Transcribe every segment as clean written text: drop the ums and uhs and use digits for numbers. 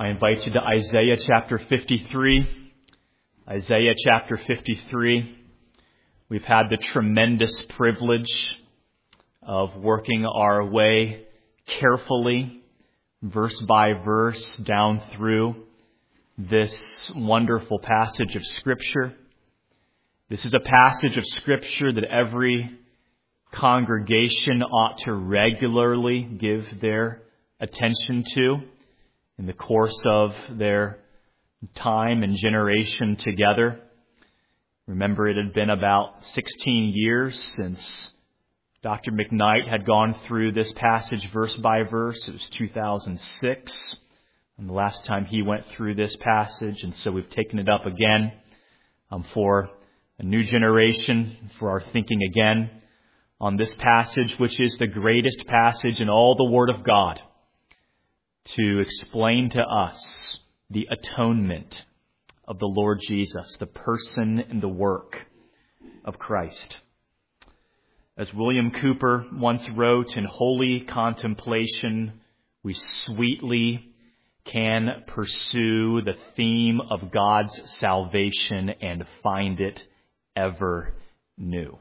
I invite you to Isaiah chapter 53. Isaiah chapter 53. We've had the tremendous privilege of working our way carefully, verse by verse, down through this wonderful passage of Scripture. This is a passage of Scripture that every congregation ought to regularly give their attention to in the course of their time and generation together. Remember, it had been about 16 years since Dr. McKnight had gone through this passage verse by verse. It was 2006, and the last time he went through this passage, and so we've taken it up again for a new generation, for our thinking again on this passage, which is the greatest passage in all the Word of God to explain to us the atonement of the Lord Jesus, the person and the work of Christ. As William Cooper once wrote, in holy contemplation, we sweetly can pursue the theme of God's salvation and find it ever new.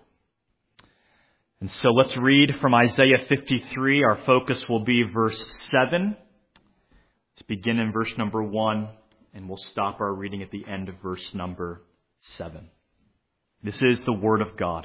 And so let's read from Isaiah 53. Our focus will be verse 7. Let's begin in verse number 1, and we'll stop our reading at the end of verse number 7. This is the word of God.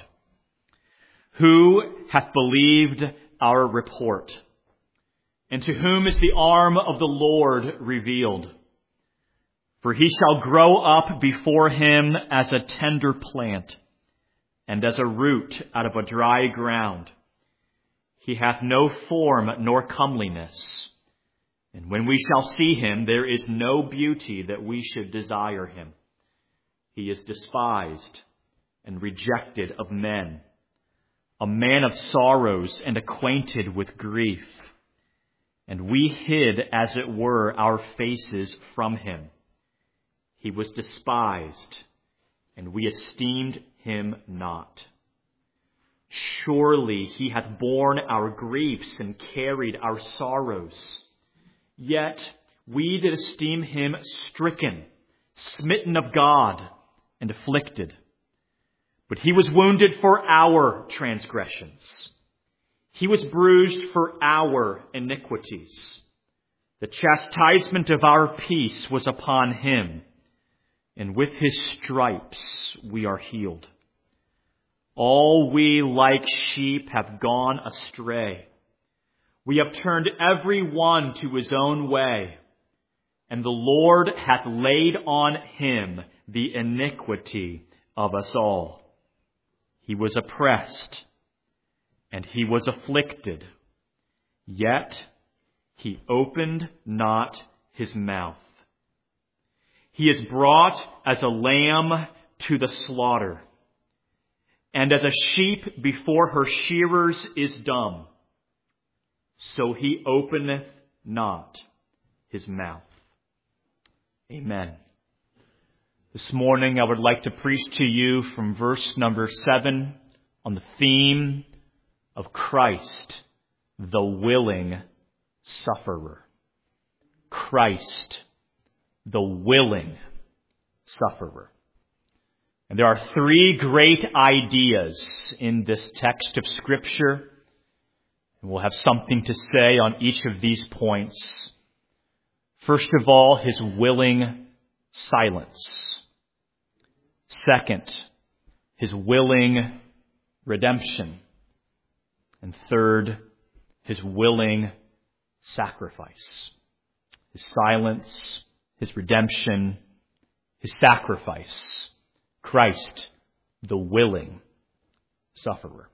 Who hath believed our report? And to whom is the arm of the Lord revealed? For he shall grow up before him as a tender plant, and as a root out of a dry ground. He hath no form nor comeliness. And when we shall see him, there is no beauty that we should desire him. He is despised and rejected of men, a man of sorrows and acquainted with grief. And we hid, as it were, our faces from him. He was despised, and we esteemed him not. Surely he hath borne our griefs and carried our sorrows. Yet we did esteem him stricken, smitten of God, and afflicted. But he was wounded for our transgressions. He was bruised for our iniquities. The chastisement of our peace was upon him, and with his stripes we are healed. All we like sheep have gone astray. We have turned every one to his own way, and the Lord hath laid on him the iniquity of us all. He was oppressed, and he was afflicted, yet he opened not his mouth. He is brought as a lamb to the slaughter, and as a sheep before her shearers is dumb, so he openeth not his mouth. Amen. This morning I would like to preach to you from verse number 7 on the theme of Christ, the willing sufferer. Christ, the willing sufferer. And there are three great ideas in this text of Scripture. And we'll have something to say on each of these points. First of all, his willing silence. Second, his willing redemption. And third, his willing sacrifice. His silence, his redemption, his sacrifice. Christ, the willing sufferer.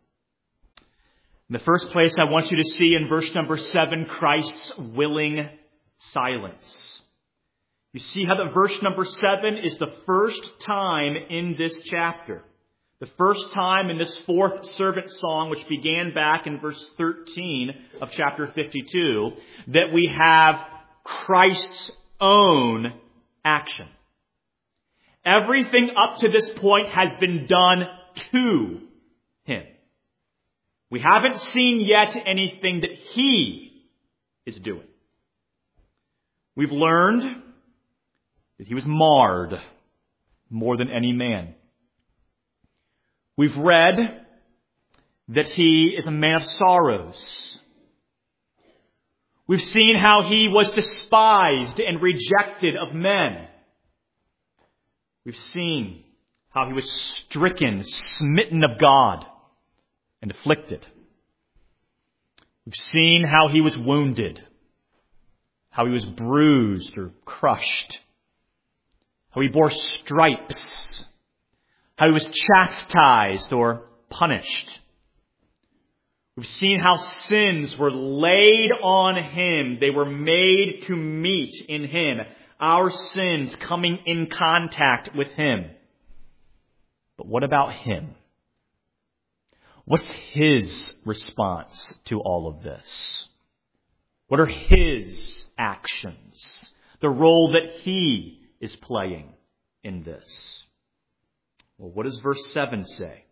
In the first place, I want you to see in verse number 7, Christ's willing silence. You see how that verse number 7 is the first time in this chapter. The first time in this fourth servant song, which began back in verse 13 of chapter 52, that we have Christ's own action. Everything up to this point has been done to him. We haven't seen yet anything that he is doing. We've learned that he was marred more than any man. We've read that he is a man of sorrows. We've seen how he was despised and rejected of men. We've seen how he was stricken, smitten of God, and afflicted. We've seen how he was wounded, how he was bruised or crushed, how he bore stripes, how he was chastised or punished. We've seen how sins were laid on him. They were made to meet in him. Our sins coming in contact with him. But what about him? What's his response to all of this? What are his actions? The role that he is playing in this? Well, what does verse 7 say?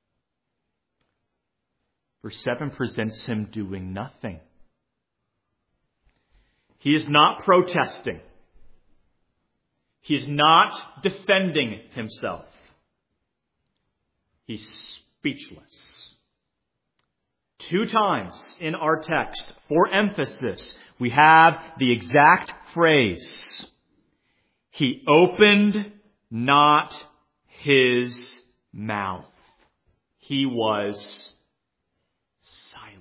Verse 7 presents him doing nothing. He is not protesting. He is not defending himself. He's speechless. 2 times in our text, for emphasis, we have the exact phrase, he opened not his mouth. He was silent.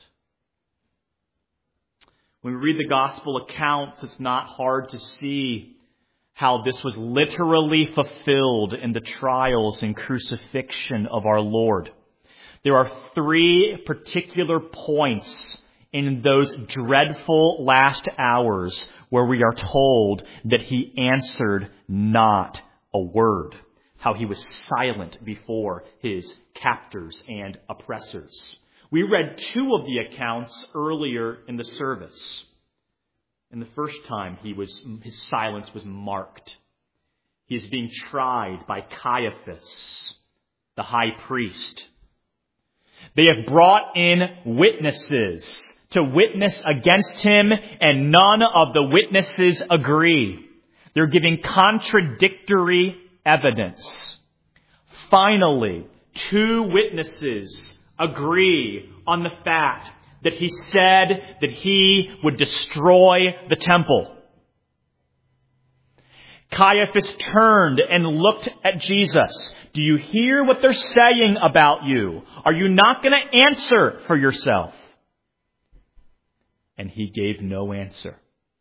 When we read the gospel accounts, it's not hard to see how this was literally fulfilled in the trials and crucifixion of our Lord. There are 3 particular points in those dreadful last hours where we are told that he answered not a word, how he was silent before his captors and oppressors. We read 2 of the accounts earlier in the service. And the first time his silence was marked. He is being tried by Caiaphas, the high priest. They have brought in witnesses to witness against him, and none of the witnesses agree. They're giving contradictory evidence. Finally, 2 witnesses agree on the fact that he said that he would destroy the temple. Caiaphas turned and looked at Jesus. Do you hear what they're saying about you? Are you not going to answer for yourself? And he gave no answer.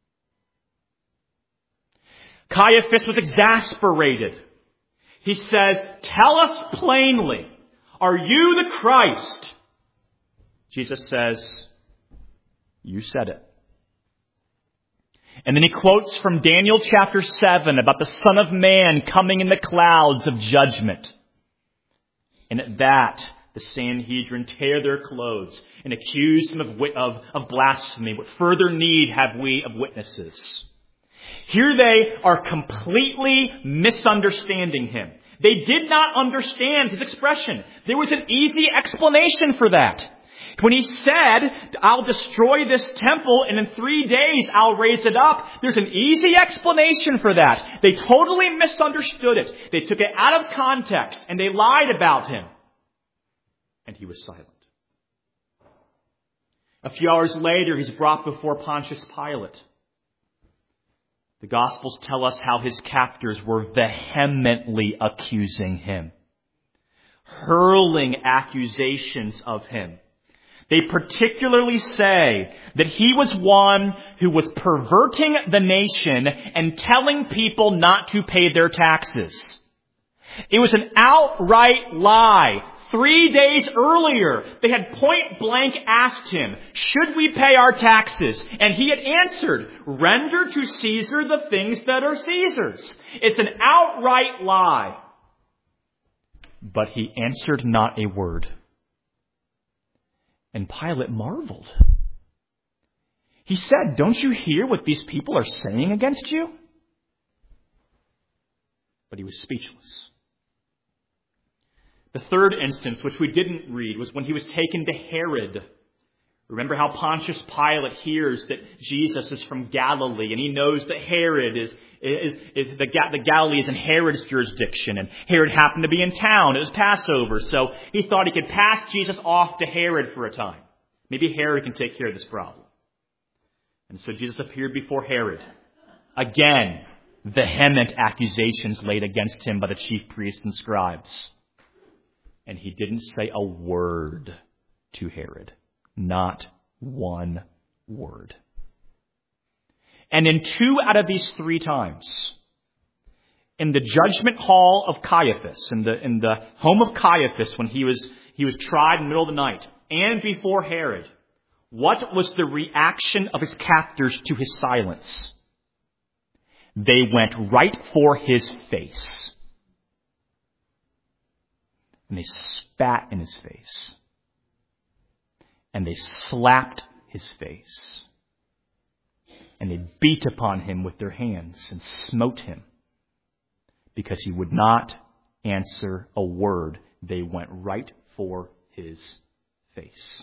Caiaphas was exasperated. He says, tell us plainly, are you the Christ? Jesus says, you said it. And then he quotes from Daniel chapter 7 about the Son of Man coming in the clouds of judgment. And at that, the Sanhedrin tear their clothes and accuse him of blasphemy. What further need have we of witnesses? Here they are completely misunderstanding him. They did not understand his expression. There was an easy explanation for that. When he said, I'll destroy this temple and in 3 days I'll raise it up, there's an easy explanation for that. They totally misunderstood it. They took it out of context and they lied about him. And he was silent. A few hours later, he's brought before Pontius Pilate. The Gospels tell us how his captors were vehemently accusing him, hurling accusations of him. They particularly say that he was one who was perverting the nation and telling people not to pay their taxes. It was an outright lie. 3 days earlier, they had point blank asked him, should we pay our taxes? And he had answered, render to Caesar the things that are Caesar's. It's an outright lie. But he answered not a word. And Pilate marveled. He said, don't you hear what these people are saying against you? But he was speechless. The third instance, which we didn't read, was when he was taken to Herod. Remember how Pontius Pilate hears that Jesus is from Galilee, and he knows that Herod the Galilee is in Herod's jurisdiction, and Herod happened to be in town. It was Passover, so he thought he could pass Jesus off to Herod for a time. Maybe Herod can take care of this problem. And so Jesus appeared before Herod. Again, vehement accusations laid against him by the chief priests and scribes. And he didn't say a word to Herod. Not one word. And in 2 out of these 3 times, in the judgment hall of Caiaphas, in the home of Caiaphas when he was tried in the middle of the night, and before Herod, what was the reaction of his captors to his silence? They went right for his face. And they spat in his face. And they slapped his face. And they beat upon him with their hands and smote him. Because he would not answer a word. They went right for his face.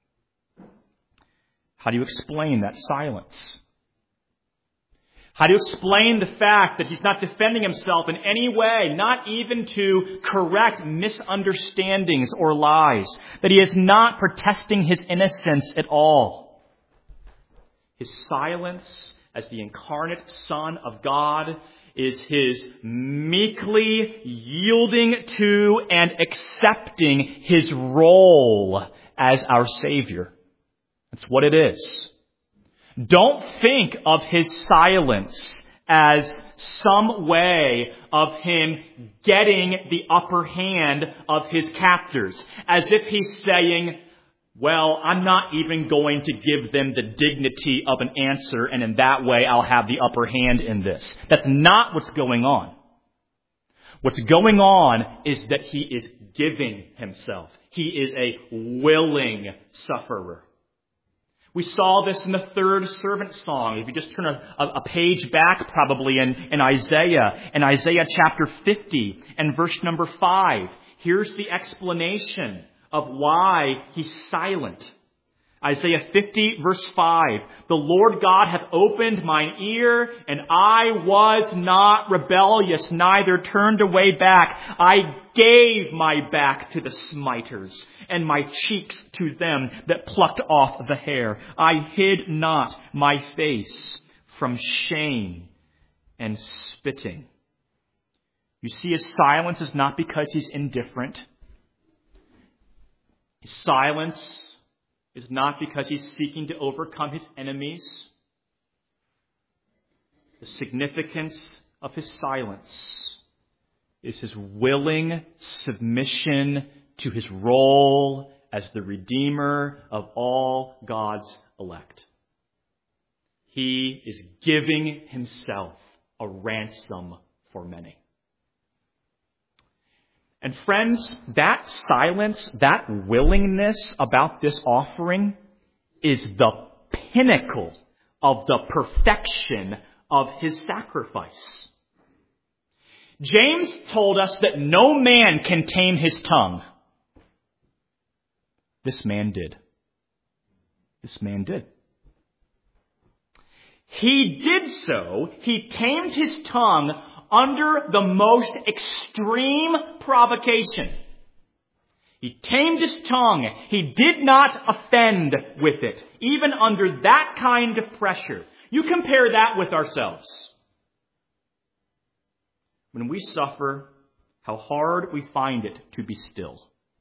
How do you explain that silence? How do you explain the fact that he's not defending himself in any way, not even to correct misunderstandings or lies, that he is not protesting his innocence at all? His silence as the incarnate Son of God is his meekly yielding to and accepting his role as our Savior. That's what it is. Don't think of his silence as some way of him getting the upper hand of his captors, as if he's saying, well, I'm not even going to give them the dignity of an answer, and in that way I'll have the upper hand in this. That's not what's going on. What's going on is that he is giving himself. He is a willing sufferer. We saw this in the third servant song. If you just turn a page back probably in Isaiah chapter 50 and verse number 5, here's the explanation of why he's silent. Isaiah 50 verse 5, the Lord God hath opened mine ear, and I was not rebellious, neither turned away back. I gave my back to the smiters, and my cheeks to them that plucked off the hair. I hid not my face from shame and spitting. You see, his silence is not because he's indifferent. His silence is not because he's seeking to overcome his enemies. The significance of his silence is his willing submission to his role as the Redeemer of all God's elect. He is giving himself a ransom for many. And friends, that silence, that willingness about this offering is the pinnacle of the perfection of his sacrifice. James told us that no man can tame his tongue. This man did. This man did. He did so. He tamed his tongue under the most extreme provocation. He tamed his tongue. He did not offend with it, even under that kind of pressure. You compare that with ourselves. When we suffer, how hard we find it to be still.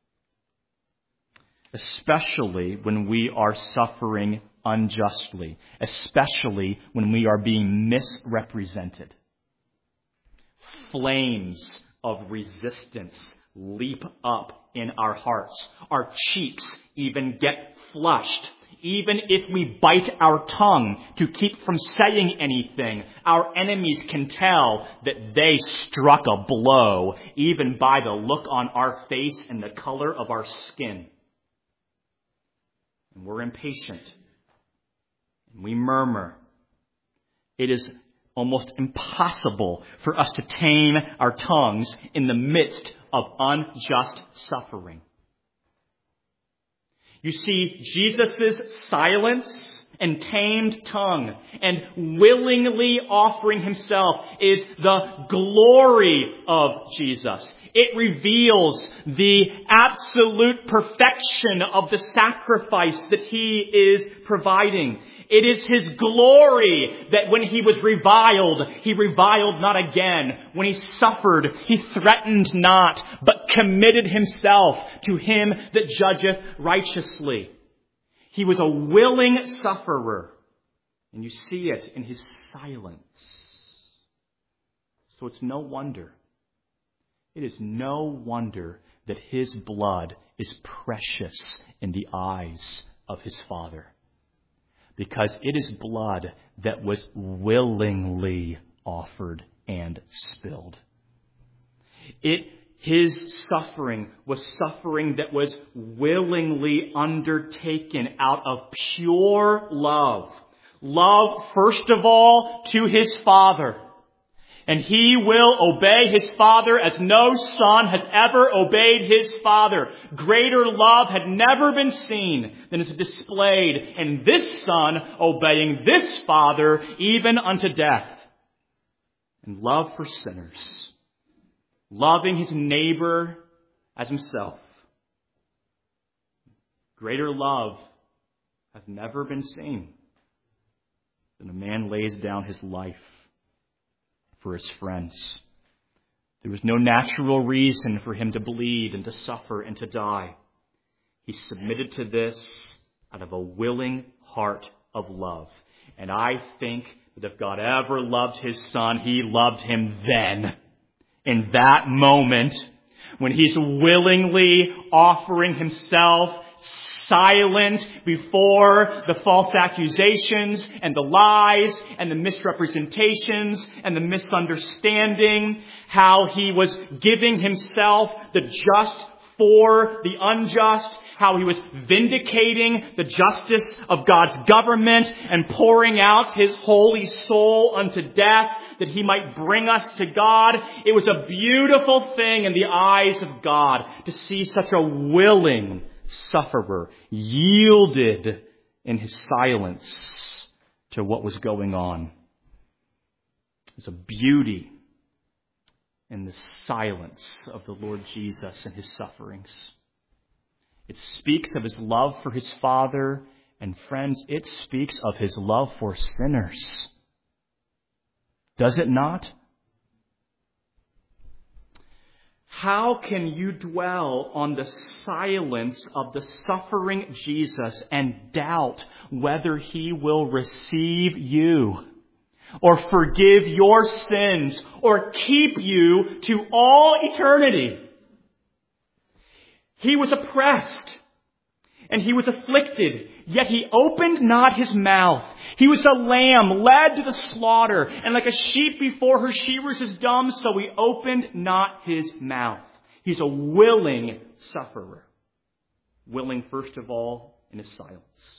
Especially when we are suffering unjustly. Especially when we are being misrepresented. Flames of resistance leap up in our hearts. Our cheeks even get flushed. Even if we bite our tongue to keep from saying anything, our enemies can tell that they struck a blow, even by the look on our face and the color of our skin. And we're impatient. And we murmur. It is almost impossible for us to tame our tongues in the midst of unjust suffering. You see Jesus' silence and tamed tongue and willingly offering himself is the glory of Jesus. It reveals the absolute perfection of the sacrifice that he is providing. It is his glory that when he was he reviled not again. When he suffered, he threatened not, but committed himself to him that judgeth righteously. He was a willing sufferer, and you see it in his silence. So it's no wonder. It is no wonder that his blood is precious in the eyes of his Father. Because it is blood that was willingly offered and spilled. His suffering was suffering that was willingly undertaken out of pure love. Love, first of all, to his Father. And he will obey his Father as no son has ever obeyed his Father. Greater love had never been seen than is displayed in this Son obeying this Father even unto death. And love for sinners. Loving his neighbor as himself. Greater love hath never been seen than a man lays down his life for his friends. There was no natural reason for him to bleed and to suffer and to die. He submitted to this out of a willing heart of love. And I think that if God ever loved his Son, he loved him then. In that moment, when he's willingly offering himself silent before the false accusations and the lies and the misrepresentations and the misunderstanding, how he was giving himself the just for the unjust, how he was vindicating the justice of God's government and pouring out his holy soul unto death that he might bring us to God. It was a beautiful thing in the eyes of God to see such a willing sufferer yielded in his silence to what was going on. There's a beauty in the silence of the Lord Jesus and his sufferings. It speaks of his love for his Father, and friends, it speaks of his love for sinners. Does it not? How can you dwell on the silence of the suffering Jesus and doubt whether he will receive you or forgive your sins or keep you to all eternity? He was oppressed and he was afflicted, yet he opened not his mouth. He was a lamb led to the slaughter, and like a sheep before her shearers is dumb, so he opened not his mouth. He's a willing sufferer. Willing, first of all, in his silence.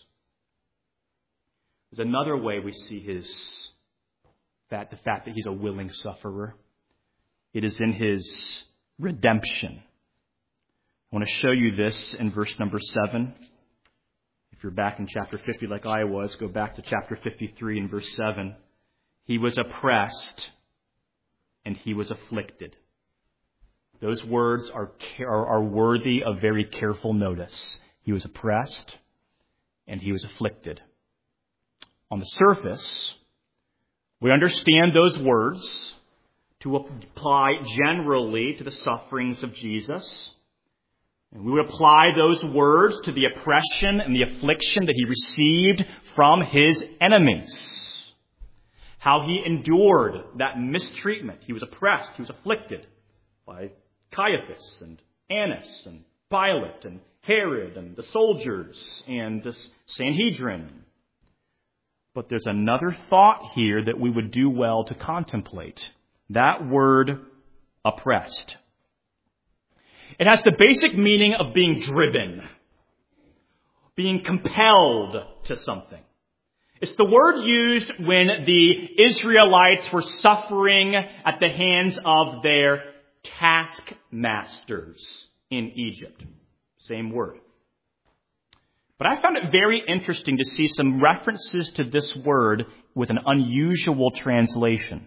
There's another way we see the fact that he's a willing sufferer. It is in his redemption. I want to show you this in verse number 7. If you're back in chapter 50 like I was, go back to chapter 53 and verse 7. He was oppressed and he was afflicted. Those words are worthy of very careful notice. He was oppressed and he was afflicted. On the surface, we understand those words to apply generally to the sufferings of Jesus. And we would apply those words to the oppression and the affliction that he received from his enemies. How he endured that mistreatment. He was oppressed, he was afflicted by Caiaphas and Annas and Pilate and Herod and the soldiers and the Sanhedrin. But there's another thought here that we would do well to contemplate. That word, oppressed. It has the basic meaning of being driven, being compelled to something. It's the word used when the Israelites were suffering at the hands of their taskmasters in Egypt. Same word. But I found it very interesting to see some references to this word with an unusual translation.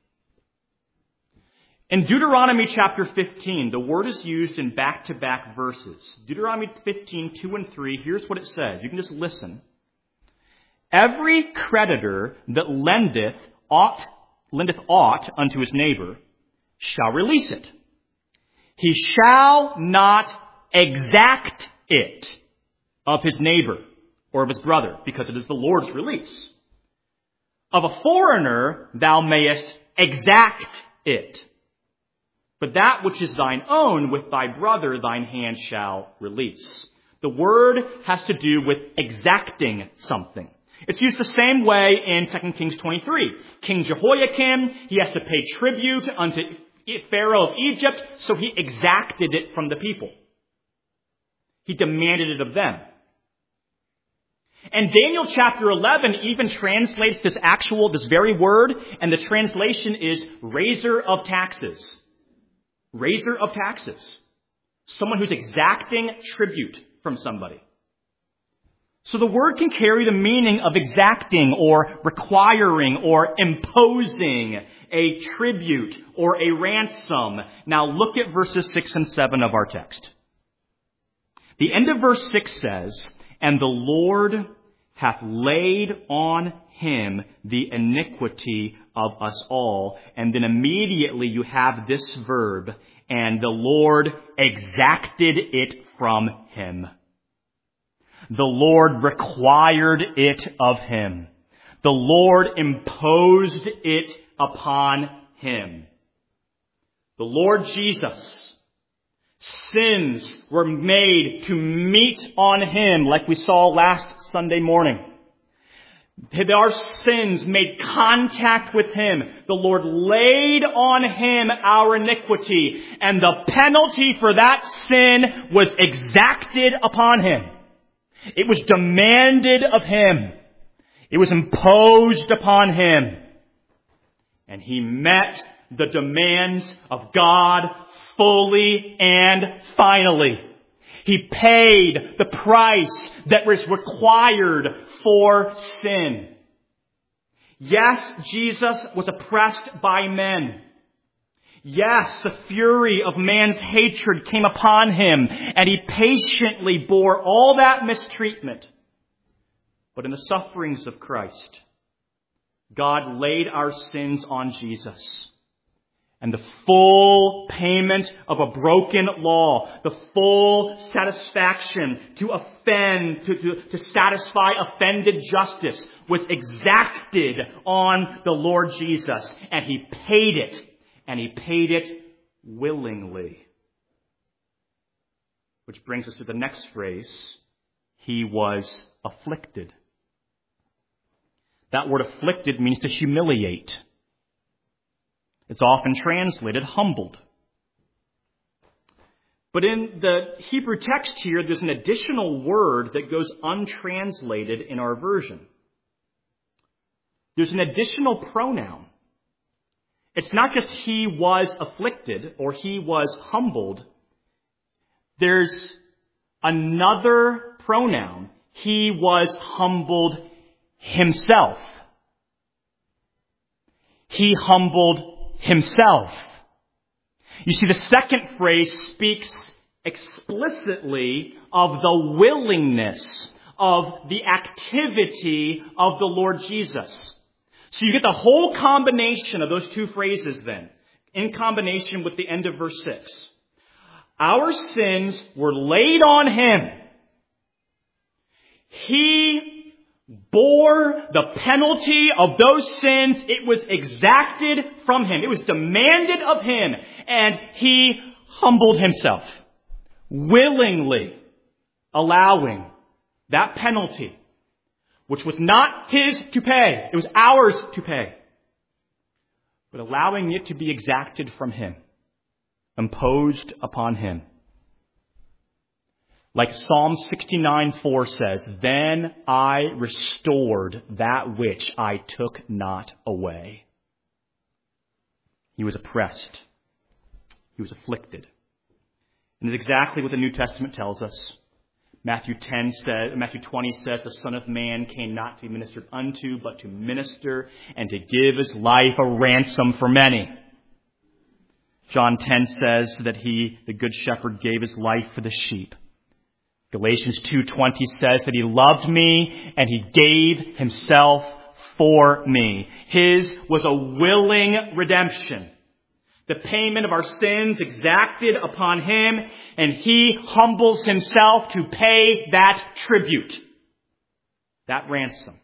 In Deuteronomy chapter 15, the word is used in back-to-back verses. Deuteronomy 15, 2 and 3, here's what it says. You can just listen. Every creditor that lendeth aught unto his neighbor shall release it. He shall not exact it of his neighbor or of his brother, because it is the Lord's release. Of a foreigner thou mayest exact it. But that which is thine own with thy brother thine hand shall release. The word has to do with exacting something. It's used the same way in 2 Kings 23. King Jehoiakim, he has to pay tribute unto Pharaoh of Egypt, so he exacted it from the people. He demanded it of them. And Daniel chapter 11 even translates this very word, and the translation is raiser of taxes. Raiser of taxes. Someone who's exacting tribute from somebody. So the word can carry the meaning of exacting or requiring or imposing a tribute or a ransom. Now look at verses 6 and 7 of our text. The end of verse 6 says, "And the Lord hath laid on him the iniquity of us all." And then immediately you have this verb, "and the Lord exacted it from him." The Lord required it of him. The Lord imposed it upon him. The Lord Jesus, sins were made to meet on him, like we saw last Sunday morning. Our sins made contact with him. The Lord laid on him our iniquity, and the penalty for that sin was exacted upon him. It was demanded of him. It was imposed upon him. And he met the demands of God fully and finally. He paid the price that was required for sin. Yes, Jesus was oppressed by men. Yes, the fury of man's hatred came upon him, and he patiently bore all that mistreatment. But in the sufferings of Christ, God laid our sins on Jesus. And the full payment of a broken law, the full satisfaction to satisfy offended justice was exacted on the Lord Jesus. And he paid it. And he paid it willingly. Which brings us to the next phrase. He was afflicted. That word afflicted means to humiliate. It's often translated humbled. But in the Hebrew text here, there's an additional word that goes untranslated in our version. There's an additional pronoun. It's not just he was afflicted or he was humbled. There's another pronoun. He was humbled himself. He humbled himself. You see, the second phrase speaks explicitly of the willingness, of the activity of the Lord Jesus. So you get the whole combination of those two phrases then, in combination with the end of verse 6. Our sins were laid on him. He bore the penalty of those sins. It was exacted from him. It was demanded of him. And he humbled himself, willingly allowing that penalty, which was not his to pay. It was ours to pay. But allowing it to be exacted from him, imposed upon him. Like Psalm 69:4 says, "Then I restored that which I took not away." He was oppressed. He was afflicted. And it's exactly what the New Testament tells us. Matthew 20 says, the Son of Man came not to be ministered unto, but to minister and to give his life a ransom for many. John 10 says that he, the Good Shepherd, gave his life for the sheep. Galatians 2:20 says that he loved me and he gave himself for me. His was a willing redemption. The payment of our sins exacted upon him, and he humbles himself to pay that tribute, that ransom.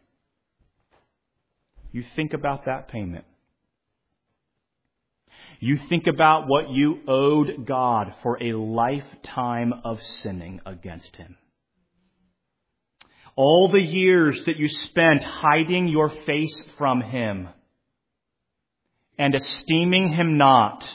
You think about that payment. You think about what you owed God for a lifetime of sinning against him. All the years that you spent hiding your face from him and esteeming him not.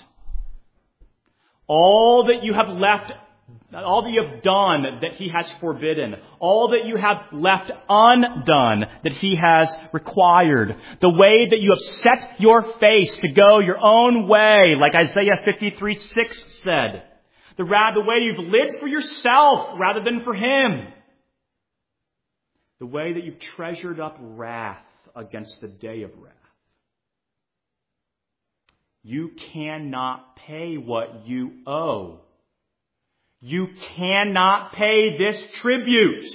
All that you have left, all that you have done that he has forbidden. All that you have left undone that he has required. The way that you have set your face to go your own way, like Isaiah 53:6 said. The way you've lived for yourself rather than for him. The way that you've treasured up wrath against the day of wrath. You cannot pay what you owe. You cannot pay this tribute.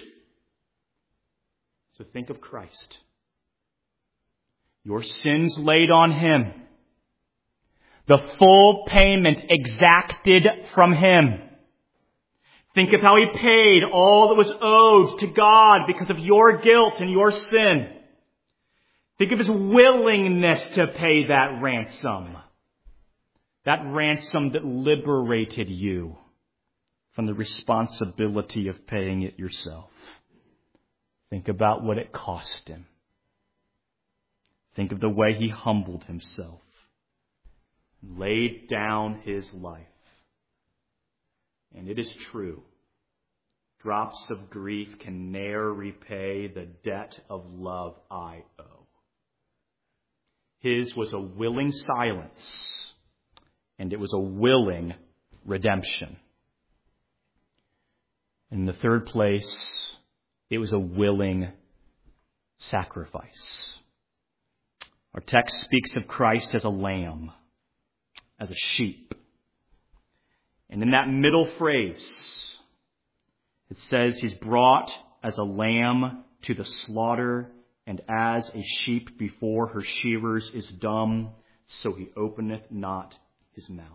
So think of Christ. Your sins laid on him. The full payment exacted from him. Think of how he paid all that was owed to God because of your guilt and your sin. Think of his willingness to pay that ransom. That ransom that liberated you from the responsibility of paying it yourself. Think about what it cost him. Think of the way he humbled himself, laid down his life. And it is true, drops of grief can ne'er repay the debt of love I owe. His was a willing silence. And it was a willing redemption. In the third place, it was a willing sacrifice. Our text speaks of Christ as a lamb, as a sheep. And in that middle phrase, it says he's brought as a lamb to the slaughter, and as a sheep before her shearers is dumb, so he openeth not his mouth.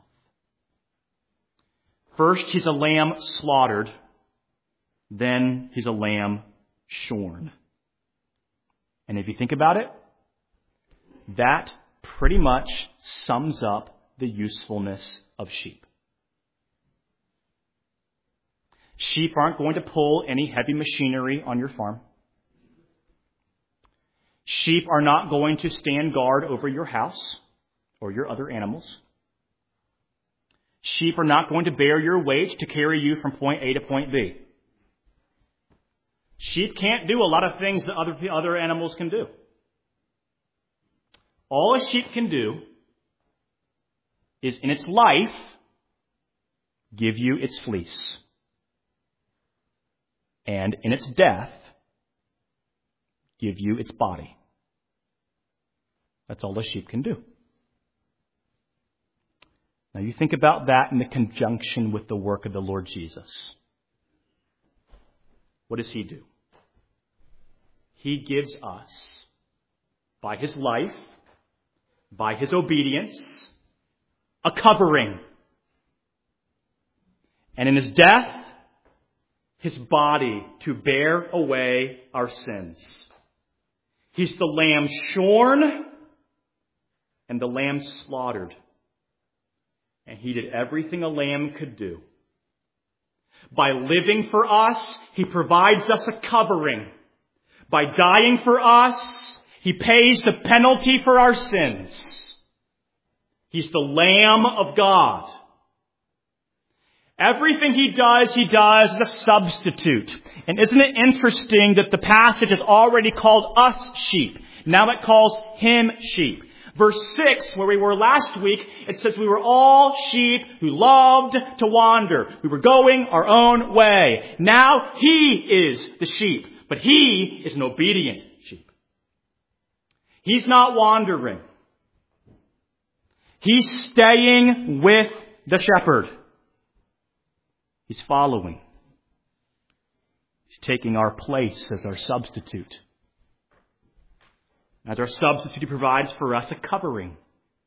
First, he's a lamb slaughtered. Then he's a lamb shorn. And if you think about it, that pretty much sums up the usefulness of sheep. Sheep aren't going to pull any heavy machinery on your farm. Sheep are not going to stand guard over your house or your other animals. Sheep are not going to bear your weight to carry you from point A to point B. Sheep can't do a lot of things that other animals can do. All a sheep can do is in its life give you its fleece. And in its death give you its body. That's all a sheep can do. Now you think about that in the conjunction with the work of the Lord Jesus. What does he do? He gives us, by his life, by his obedience, a covering. And in his death, his body to bear away our sins. He's the lamb shorn and the lamb slaughtered. And he did everything a lamb could do. By living for us, he provides us a covering. By dying for us, he pays the penalty for our sins. He's the Lamb of God. Everything he does as a substitute. And isn't it interesting that the passage has already called us sheep? Now it calls him sheep. Verse 6, where we were last week, it says we were all sheep who loved to wander. We were going our own way. Now he is the sheep, but he is an obedient sheep. He's not wandering. He's staying with the shepherd. He's following. He's taking our place as our substitute. As our substitute, he provides for us a covering.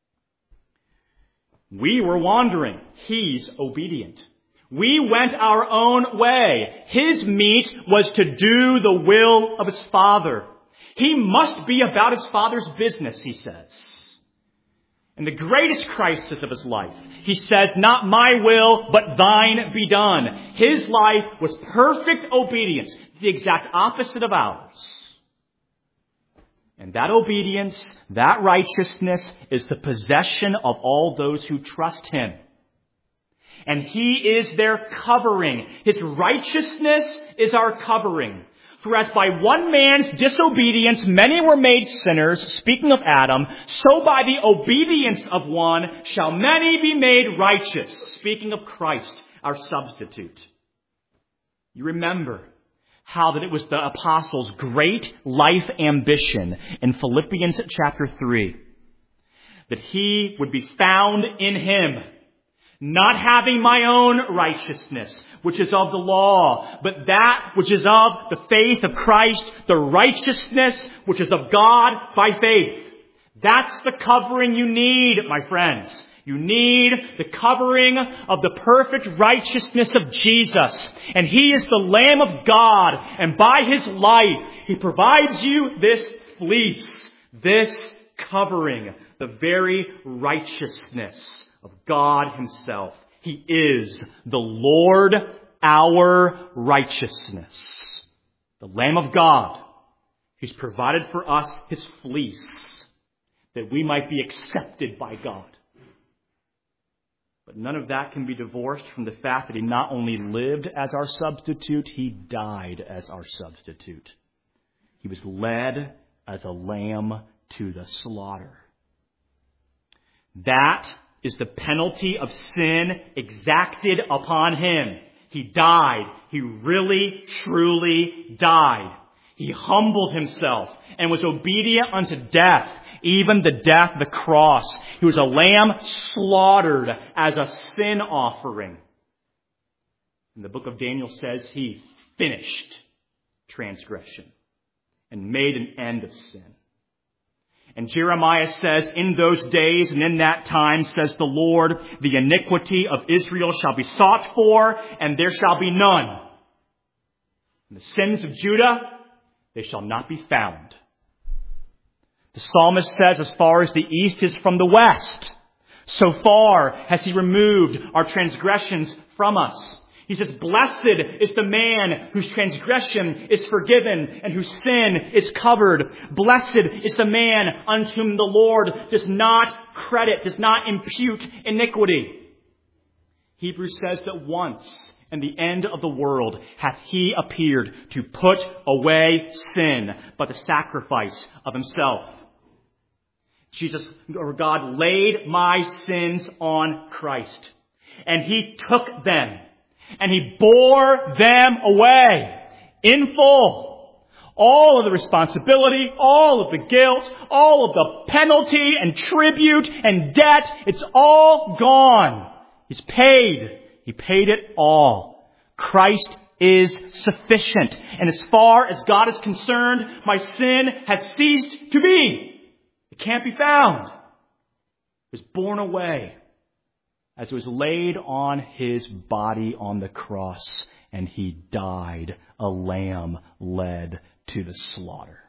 We were wandering. He's obedient. We went our own way. His meat was to do the will of his Father. He must be about his Father's business, he says. In the greatest crisis of his life, he says, not my will, but thine be done. His life was perfect obedience, the exact opposite of ours. And that obedience, that righteousness is the possession of all those who trust him. And he is their covering. His righteousness is our covering. For as by one man's disobedience many were made sinners, speaking of Adam, so by the obedience of one shall many be made righteous, speaking of Christ, our substitute. You remember how that it was the apostles' great life ambition in Philippians chapter 3, that he would be found in him, not having my own righteousness, which is of the law, but that which is of the faith of Christ, the righteousness which is of God by faith. That's the covering you need, my friends. You need the covering of the perfect righteousness of Jesus. And he is the Lamb of God. And by his life, he provides you this fleece, this covering, the very righteousness of God himself. He is the Lord, our righteousness. The Lamb of God. He's provided for us his fleece that we might be accepted by God. But none of that can be divorced from the fact that he not only lived as our substitute, he died as our substitute. He was led as a lamb to the slaughter. That is the penalty of sin exacted upon him. He died. He really, truly died. He humbled himself and was obedient unto death, even the death of the cross. He was a lamb slaughtered as a sin offering. And the book of Daniel says he finished transgression and made an end of sin. And Jeremiah says, in those days and in that time, says the Lord, the iniquity of Israel shall be sought for, and there shall be none. And the sins of Judah, they shall not be found. The psalmist says, as far as the east is from the west, so far has he removed our transgressions from us. He says, blessed is the man whose transgression is forgiven and whose sin is covered. Blessed is the man unto whom the Lord does not credit, does not impute iniquity. Hebrews says that once in the end of the world hath he appeared to put away sin by the sacrifice of himself. Jesus, or God, laid my sins on Christ, and he took them, and he bore them away in full. All of the responsibility, all of the guilt, all of the penalty and tribute and debt, it's all gone. He's paid. He paid it all. Christ is sufficient. And as far as God is concerned, my sin has ceased to be. It can't be found. It was borne away as it was laid on his body on the cross, and he died, a lamb led to the slaughter.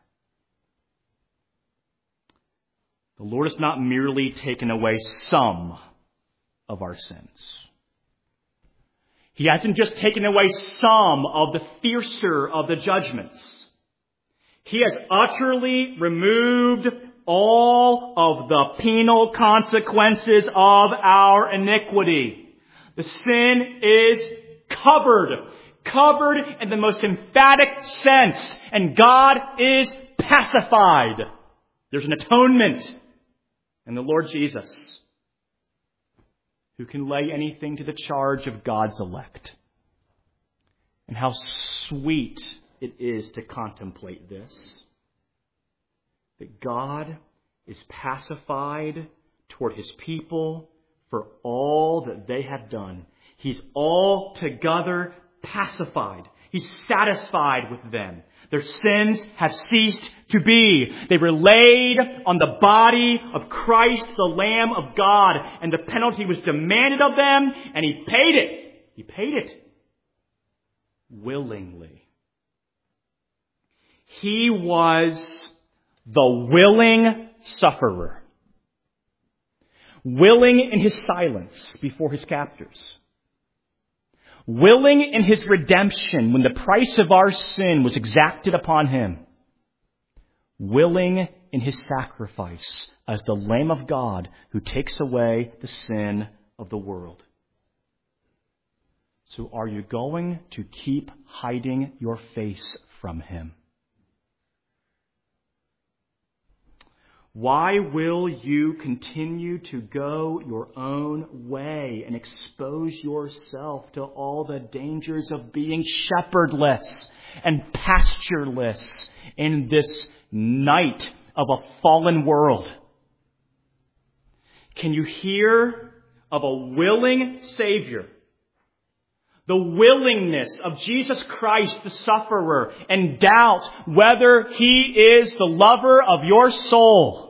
The Lord has not merely taken away some of our sins. He hasn't just taken away some of the fiercer of the judgments. He has utterly removed all of the penal consequences of our iniquity. The sin is covered in the most emphatic sense, and God is pacified. There's an atonement. and the Lord Jesus, who can lay anything to the charge of God's elect. And how sweet it is to contemplate this. That God is pacified toward his people for all that they have done. He's altogether pacified. He's satisfied with them. Their sins have ceased to be. They were laid on the body of Christ, the Lamb of God, and the penalty was demanded of them, and he paid it. He paid it willingly. He was the willing sufferer, willing in his silence before his captors, willing in his redemption when the price of our sin was exacted upon him, willing in his sacrifice as the Lamb of God who takes away the sin of the world. So are you going to keep hiding your face from him? Why will you continue to go your own way and expose yourself to all the dangers of being shepherdless and pastureless in this night of a fallen world? Can you hear of a willing Savior? The willingness of Jesus Christ, the sufferer, and doubt whether he is the lover of your soul.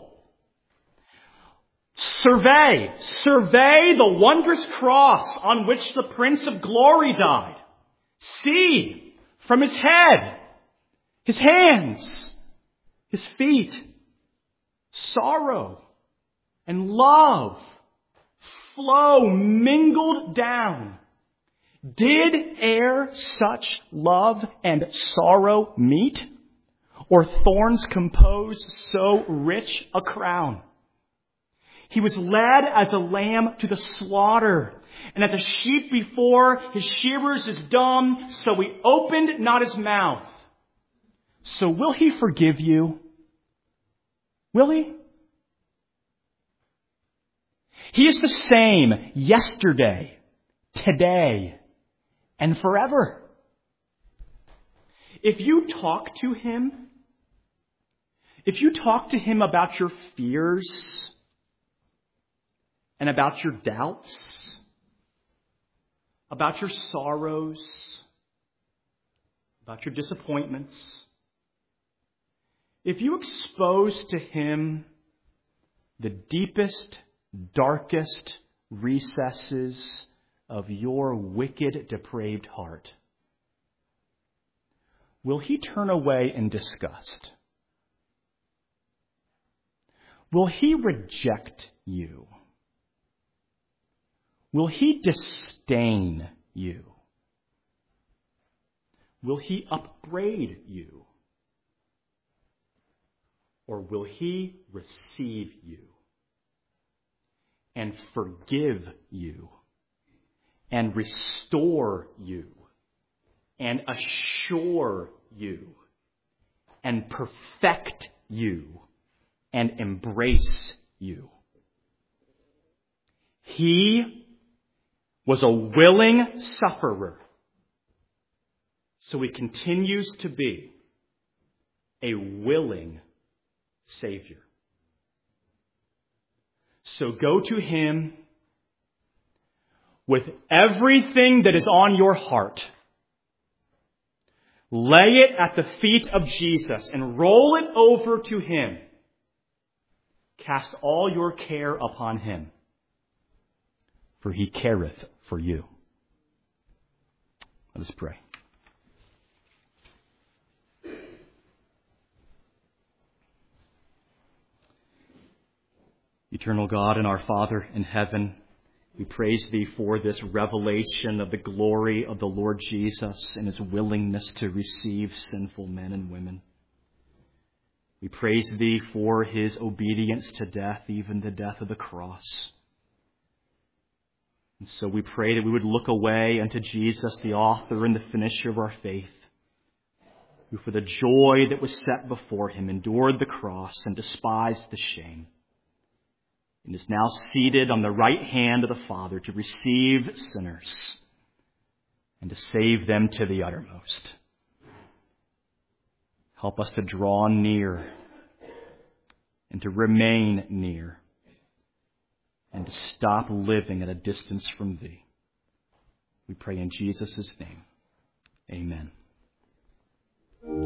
Survey the wondrous cross on which the Prince of Glory died. See from his head, his hands, his feet, sorrow and love flow mingled down. Did e'er such love and sorrow meet, or thorns compose so rich a crown? He was led as a lamb to the slaughter, and as a sheep before his shearers is dumb, so he opened not his mouth. So will he forgive you? Will he? He is the same yesterday, today, and forever. If you talk to him about your fears and about your doubts, about your sorrows, about your disappointments, if you expose to him the deepest, darkest recesses of your wicked, depraved heart, will he turn away in disgust? Will he reject you? Will he disdain you? Will he upbraid you? Or will he receive you and forgive you and restore you and assure you and perfect you and embrace you? He was a willing sufferer, so he continues to be a willing Savior. So go to him with everything that is on your heart. Lay it at the feet of Jesus and roll it over to him. Cast all your care upon him, for he careth for you. Let us pray. Eternal God and our Father in heaven, we praise thee for this revelation of the glory of the Lord Jesus and his willingness to receive sinful men and women. We praise thee for his obedience to death, even the death of the cross. And so we pray that we would look away unto Jesus, the author and the finisher of our faith, who for the joy that was set before him endured the cross and despised the shame, and is now seated on the right hand of the Father to receive sinners and to save them to the uttermost. Help us to draw near and to remain near and to stop living at a distance from Thee. We pray in Jesus' name. Amen.